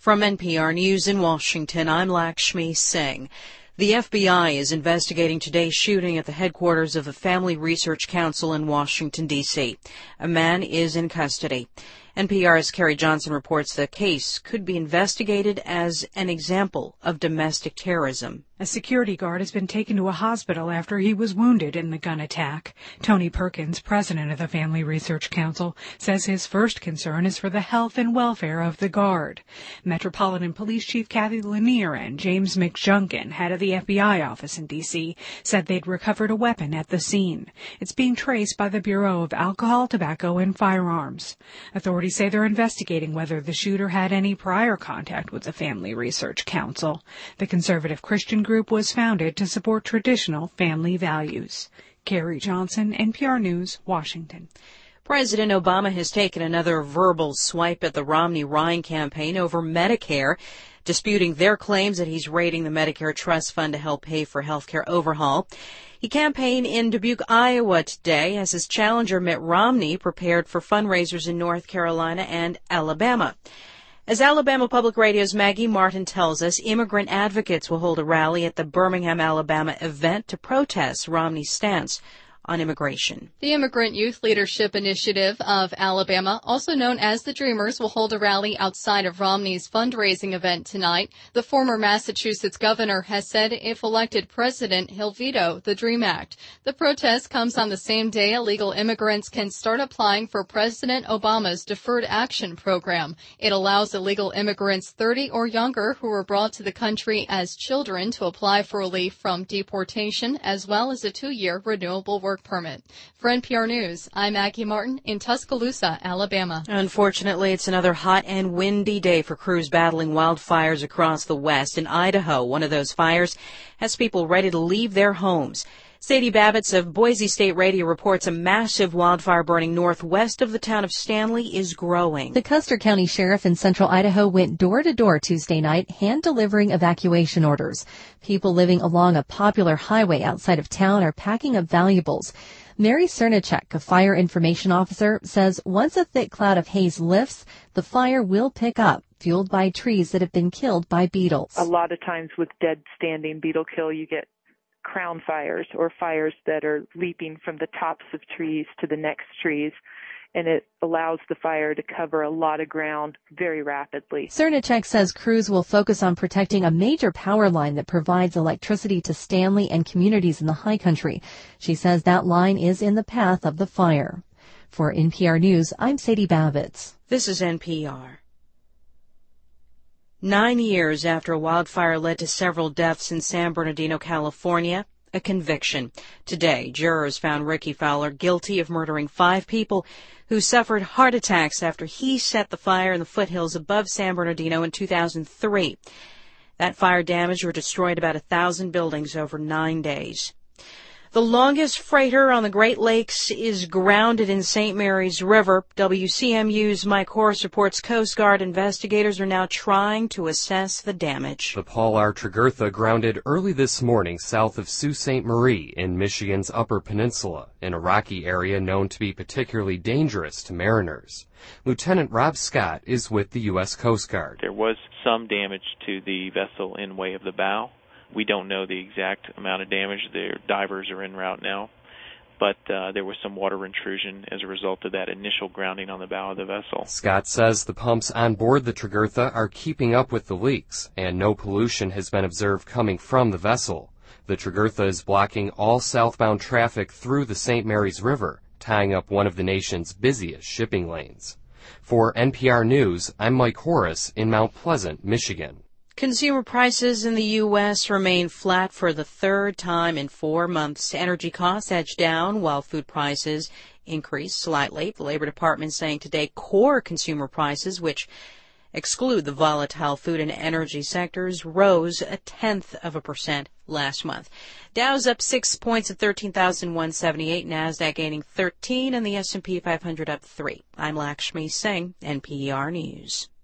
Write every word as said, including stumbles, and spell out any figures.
From N P R News in Washington, I'm Lakshmi Singh. The F B I is investigating today's shooting at the headquarters of the Family Research Council in Washington, D C A man is in custody. N P R's Carrie Johnson reports the case could be investigated as an example of domestic terrorism. A security guard has been taken to a hospital after he was wounded in the gun attack. Tony Perkins, president of the Family Research Council, says his first concern is for the health and welfare of the guard. Metropolitan Police Chief Kathy Lanier and James McJunkin, head of the F B I office in D C, said they'd recovered a weapon at the scene. It's being traced by the Bureau of Alcohol, Tobacco, and Firearms. Authorities say they're investigating whether the shooter had any prior contact with the Family Research Council. The conservative Christian group was founded to support traditional family values. Carrie Johnson, N P R News, Washington. President Obama has taken another verbal swipe at the Romney-Ryan campaign over Medicare, disputing their claims that he's raiding the Medicare Trust Fund to help pay for health care overhaul. He campaigned in Dubuque, Iowa today as his challenger Mitt Romney prepared for fundraisers in North Carolina and Alabama. As Alabama Public Radio's Maggie Martin tells us, immigrant advocates will hold a rally at the Birmingham, Alabama event to protest Romney's stance on immigration. The Immigrant Youth Leadership Initiative of Alabama, also known as the Dreamers, will hold a rally outside of Romney's fundraising event tonight. The former Massachusetts governor has said if elected president, he'll veto the DREAM Act. The protest comes on the same day illegal immigrants can start applying for President Obama's Deferred Action Program. It allows illegal immigrants thirty or younger who were brought to the country as children to apply for relief from deportation, as well as a two-year renewable work permit. For N P R News, I'm Maggie Martin in Tuscaloosa, Alabama. Unfortunately, it's another hot and windy day for crews battling wildfires across the West. In Idaho, one of those fires has people ready to leave their homes. Sadie Babbitt of Boise State Radio reports a massive wildfire burning northwest of the town of Stanley is growing. The Custer County Sheriff in central Idaho went door to door Tuesday night, hand-delivering evacuation orders. People living along a popular highway outside of town are packing up valuables. Mary Cernicek, a fire information officer, says once a thick cloud of haze lifts, the fire will pick up, fueled by trees that have been killed by beetles. A lot of times with dead standing beetle kill, you get crown fires or fires that are leaping from the tops of trees to the next trees, and it allows the fire to cover a lot of ground very rapidly. Cernicek says crews will focus on protecting a major power line that provides electricity to Stanley and communities in the high country. She says that line is in the path of the fire. For N P R News, I'm Sadie Babbitt. This is N P R. Nine years after a wildfire led to several deaths in San Bernardino, California, a conviction. Today, jurors found Ricky Fowler guilty of murdering five people who suffered heart attacks after he set the fire in the foothills above San Bernardino in two thousand three. That fire damaged or destroyed about a thousand buildings over nine days. The longest freighter on the Great Lakes is grounded in Saint Mary's River. W C M U's Mike Horace reports Coast Guard investigators are now trying to assess the damage. The Paul R. Tregurtha grounded early this morning south of Sault Ste. Marie in Michigan's Upper Peninsula, in a rocky area known to be particularly dangerous to mariners. Lieutenant Rob Scott is with the U S Coast Guard. There was some damage to the vessel in way of the bow. We don't know the exact amount of damage. Their divers are en route now, but uh, there was some water intrusion as a result of that initial grounding on the bow of the vessel. Scott says the pumps on board the Tregurtha are keeping up with the leaks, and no pollution has been observed coming from the vessel. The Tregurtha is blocking all southbound traffic through the Saint Mary's River, tying up one of the nation's busiest shipping lanes. For N P R News, I'm Mike Horace in Mount Pleasant, Michigan. Consumer prices in the U S remain flat for the third time in four months. Energy costs edged down while food prices increased slightly. The Labor Department saying today core consumer prices, which exclude the volatile food and energy sectors, rose a tenth of a percent last month. Dow's up six points at thirteen thousand one hundred seventy-eight, NASDAQ gaining thirteen, and the S and P five hundred up three. I'm Lakshmi Singh, N P R News.